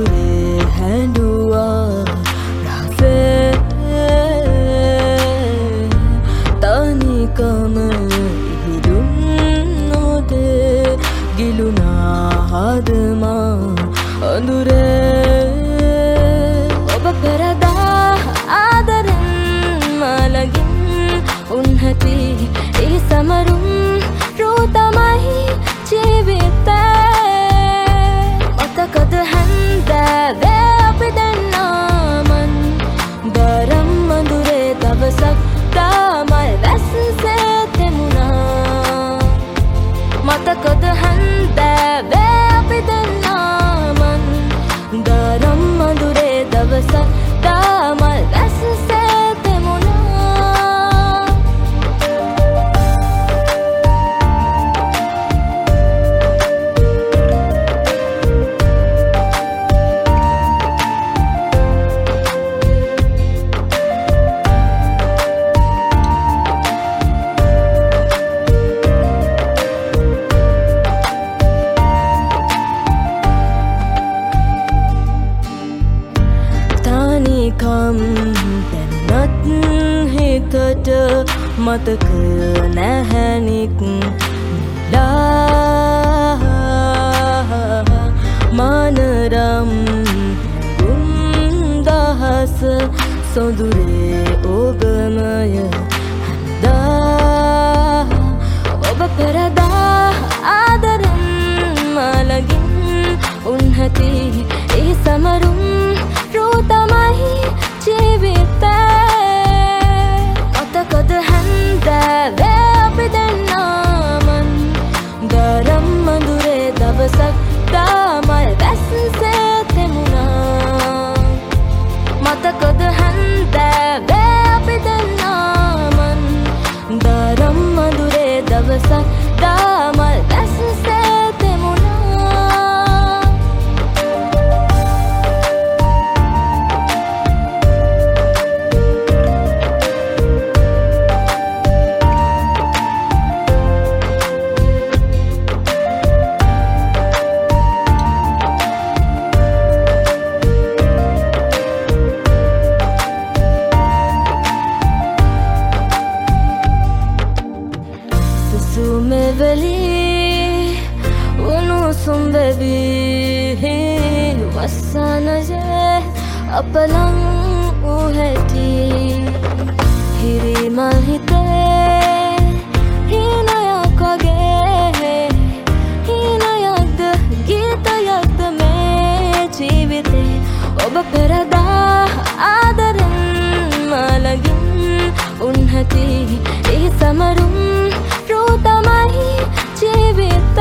අඳුරේ හැඬුවා රහසේ තනිකම ඉහිදුම් නොදේ ගිලුණා හදමා අඳුරේ ඔබ පෙරදා ආදරෙන් මලගින් උන්හති ඒ සමරුම් රෝ තමයි ජීවිතේ මතකද හැන්දෑවේ අපි දෙන්නාමන් දරම් අඳුරේ දවසක් තාමයි වැස්සේ තෙමුණා මතකද හැන්දෑවේ අපි දෙන්නාමන් දරම් අඳුරේ දවසක් තාමයි වැස්සේ කම් දැනත් හිතට මතක නැහැනික් ලා මනරම් දහස සොඳුරේ ඔබමය හැන්දා ඔබ පෙරදා ආදරෙන් මලගින් උන්හති ඒ සමරුම් රෝ තමයි ජීවිතේ මතකද හැන්දෑවේ අපි දෙන්නාමන් දරම් අඳුරේ දවසක් තාමයි වැස්සේ තෙමුණා මතකද හැන්දෑවේ අපි දෙන්නාමන් දරම් අඳුරේ දවසක් තාමයි වැස්සේ Sumeveli unusum bebi wasanaje apalang uheti hirimal hite hinayakage hinayagda geetayagda me jeevite oba perada aadaren malagin unhati ee samarum රෝ තමයි ජීවිතේ